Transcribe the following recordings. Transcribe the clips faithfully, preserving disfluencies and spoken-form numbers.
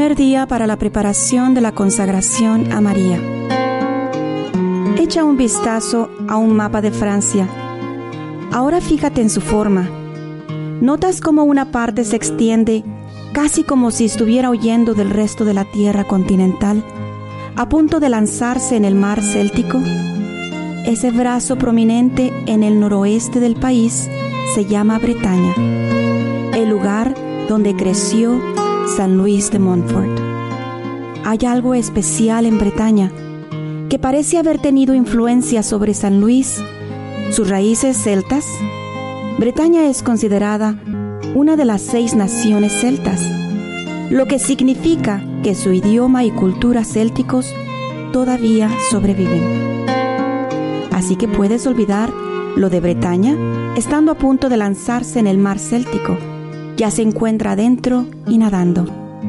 Primer día para la preparación de la consagración a María. Echa un vistazo a un mapa de Francia. Ahora fíjate en su forma. ¿Notas cómo una parte se extiende casi como si estuviera huyendo del resto de la tierra continental, a punto de lanzarse en el mar Céltico? Ese brazo prominente en el noroeste del país se llama Bretaña, el lugar donde creció San Luis de Montfort. Hay algo especial en Bretaña que parece haber tenido influencia sobre San Luis, sus raíces celtas. Bretaña es considerada una de las seis naciones celtas, lo que significa que su idioma y cultura célticos todavía sobreviven. Así que puedes olvidar lo de Bretaña estando a punto de lanzarse en el mar Céltico. Ya se encuentra adentro y nadando.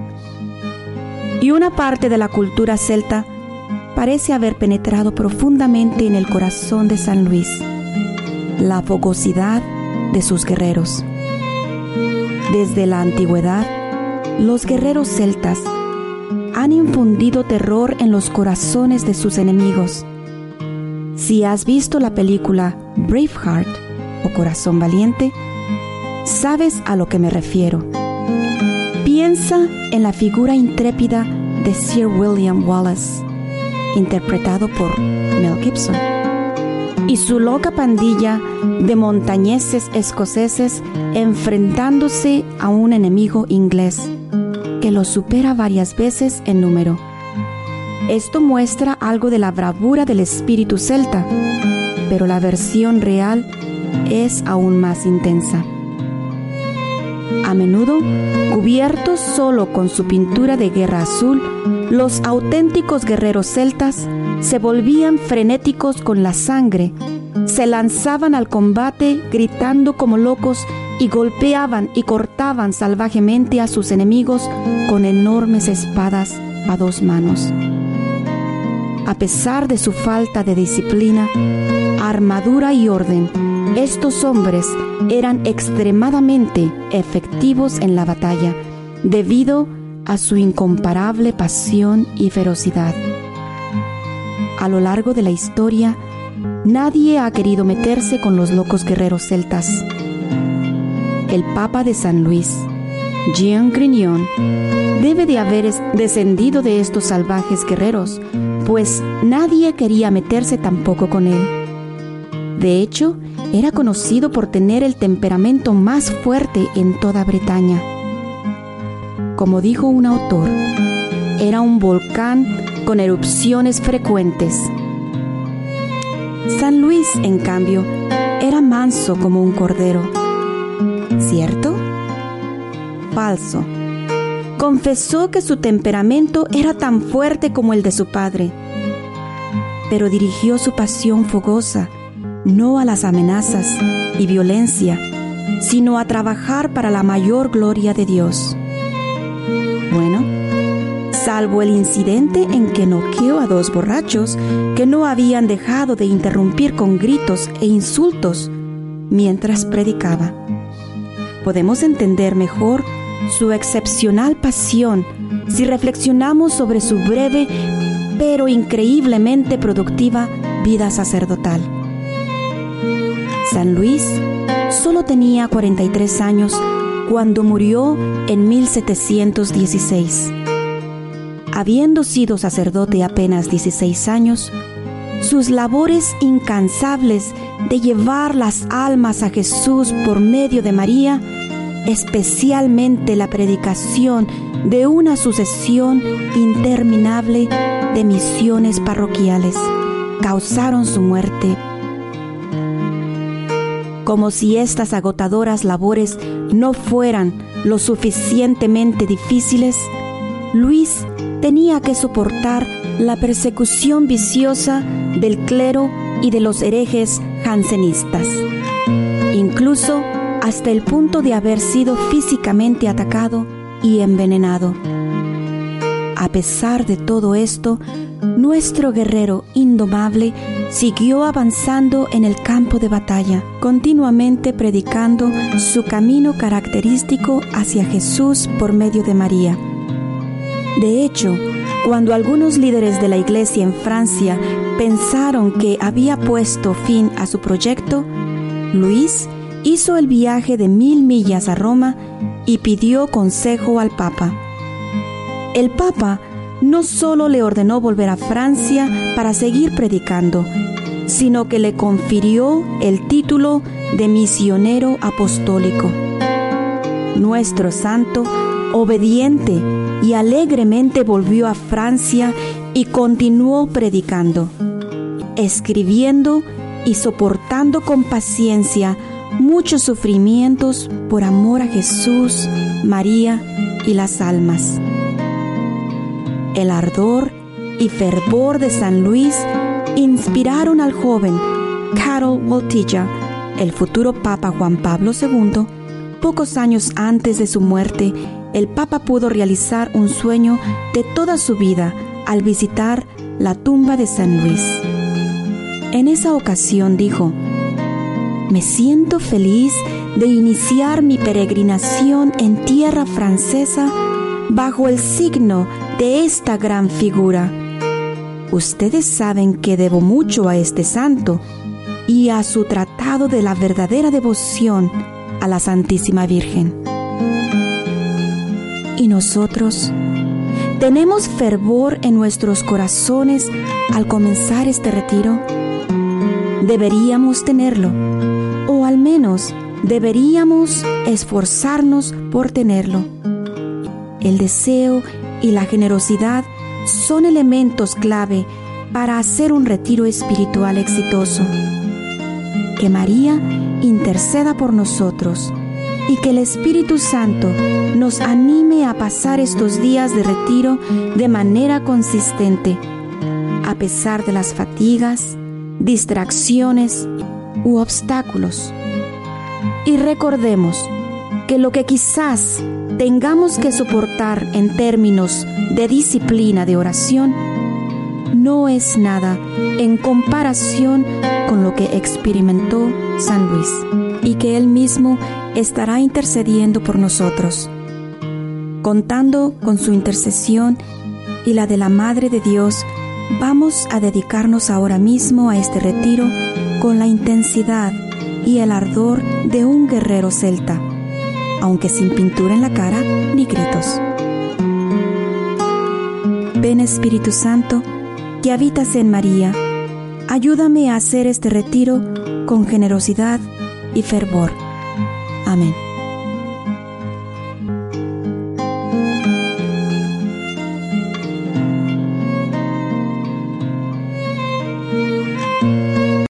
Y una parte de la cultura celta parece haber penetrado profundamente en el corazón de San Luis: la fogosidad de sus guerreros. Desde la antigüedad, los guerreros celtas han infundido terror en los corazones de sus enemigos. Si has visto la película Braveheart o Corazón Valiente, sabes a lo que me refiero. Piensa en la figura intrépida de Sir William Wallace, interpretado por Mel Gibson, y su loca pandilla de montañeses escoceses enfrentándose a un enemigo inglés que los supera varias veces en número. Esto muestra algo de la bravura del espíritu celta, pero la versión real es aún más intensa. A menudo, cubiertos solo con su pintura de guerra azul, los auténticos guerreros celtas se volvían frenéticos con la sangre, se lanzaban al combate gritando como locos y golpeaban y cortaban salvajemente a sus enemigos con enormes espadas a dos manos. A pesar de su falta de disciplina, armadura y orden, estos hombres eran extremadamente efectivos en la batalla debido a su incomparable pasión y ferocidad. A lo largo de la historia, nadie ha querido meterse con los locos guerreros celtas. El Papa de San Luis, Jean Grignon, debe de haber descendido de estos salvajes guerreros, pues nadie quería meterse tampoco con él. De hecho, era conocido por tener el temperamento más fuerte en toda Bretaña. Como dijo un autor, era un volcán con erupciones frecuentes. San Luis, en cambio, era manso como un cordero. ¿Cierto? Falso. Confesó que su temperamento era tan fuerte como el de su padre, pero dirigió su pasión fogosa no a las amenazas y violencia, sino a trabajar para la mayor gloria de Dios. Bueno, salvo el incidente en que noqueó a dos borrachos que no habían dejado de interrumpir con gritos e insultos mientras predicaba, podemos entender mejor su excepcional pasión si reflexionamos sobre su breve pero increíblemente productiva vida sacerdotal. San Luis solo tenía cuarenta y tres años cuando murió en mil setecientos dieciséis. Habiendo sido sacerdote apenas dieciséis años, sus labores incansables de llevar las almas a Jesús por medio de María, especialmente la predicación de una sucesión interminable de misiones parroquiales, causaron su muerte. Como si estas agotadoras labores no fueran lo suficientemente difíciles, Luis tenía que soportar la persecución viciosa del clero y de los herejes jansenistas, incluso hasta el punto de haber sido físicamente atacado y envenenado. A pesar de todo esto, nuestro guerrero indomable siguió avanzando en el campo de batalla, continuamente predicando su camino característico hacia Jesús por medio de María. De hecho, cuando algunos líderes de la iglesia en Francia pensaron que había puesto fin a su proyecto, Luis hizo el viaje de mil millas a Roma y pidió consejo al Papa. El Papa no solo le ordenó volver a Francia para seguir predicando, sino que le confirió el título de misionero apostólico. Nuestro santo, obediente y alegremente volvió a Francia y continuó predicando, escribiendo y soportando con paciencia muchos sufrimientos por amor a Jesús, María y las almas. El ardor y fervor de San Luis inspiraron al joven Karol Wojtyła, el futuro Papa Juan Pablo segundo. Pocos años antes de su muerte, el Papa pudo realizar un sueño de toda su vida al visitar la tumba de San Luis. En esa ocasión dijo: «Me siento feliz de iniciar mi peregrinación en tierra francesa bajo el signo de esta gran figura. Ustedes saben que debo mucho a este santo y a su tratado de la verdadera devoción a la Santísima Virgen». ¿Y nosotros? ¿Tenemos fervor en nuestros corazones al comenzar este retiro? Deberíamos tenerlo, o al menos deberíamos esforzarnos por tenerlo. El deseo y la generosidad son elementos clave para hacer un retiro espiritual exitoso. Que María interceda por nosotros y que el Espíritu Santo nos anime a pasar estos días de retiro de manera consistente, a pesar de las fatigas, distracciones u obstáculos. Y recordemos que lo que quizás tengamos que soportar en términos de disciplina de oración no es nada en comparación con lo que experimentó San Luis, y que Él mismo estará intercediendo por nosotros. Contando con su intercesión y la de la Madre de Dios, vamos a dedicarnos ahora mismo a este retiro con la intensidad y el ardor de un guerrero celta, aunque sin pintura en la cara ni gritos. Ven, Espíritu Santo, que habitas en María, ayúdame a hacer este retiro con generosidad y fervor. Amén.